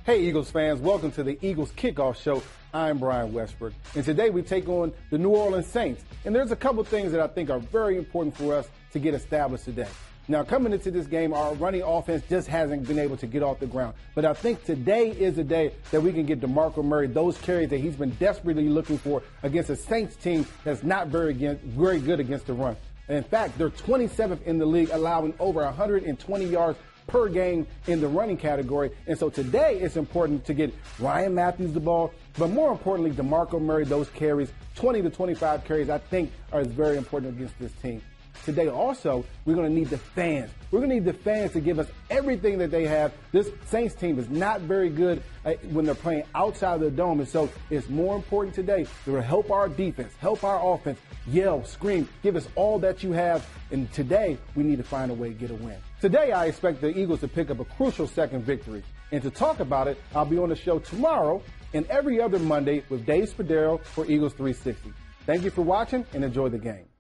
Hey, Eagles fans, welcome to the Eagles Kickoff Show. I'm Brian Westbrook, and today we take on the New Orleans Saints. And there's a couple things that I think are very important for us to get established today. Now, coming into this game, our running offense just hasn't been able to get off the ground. But I think today is the day that we can get DeMarco Murray those carries that he's been desperately looking for against a Saints team that's not very good against the run. And in fact, they're 27th in the league, allowing over 120 yards per game in the running category. And so today it's important to get Ryan Matthews the ball, but more importantly, DeMarco Murray those carries, 20 to 25 carries, I think are very important against this team. Today also, we're going to need the fans. We're going to need the fans to give us everything that they have. This Saints team is not very good when they're playing outside of the dome. And so it's more important today to help our defense, help our offense, yell, scream, give us all that you have. And today, we need to find a way to get a win. Today, I expect the Eagles to pick up a crucial second victory. And to talk about it, I'll be on the show tomorrow and every other Monday with Dave Spadaro for Eagles 360. Thank you for watching and enjoy the game.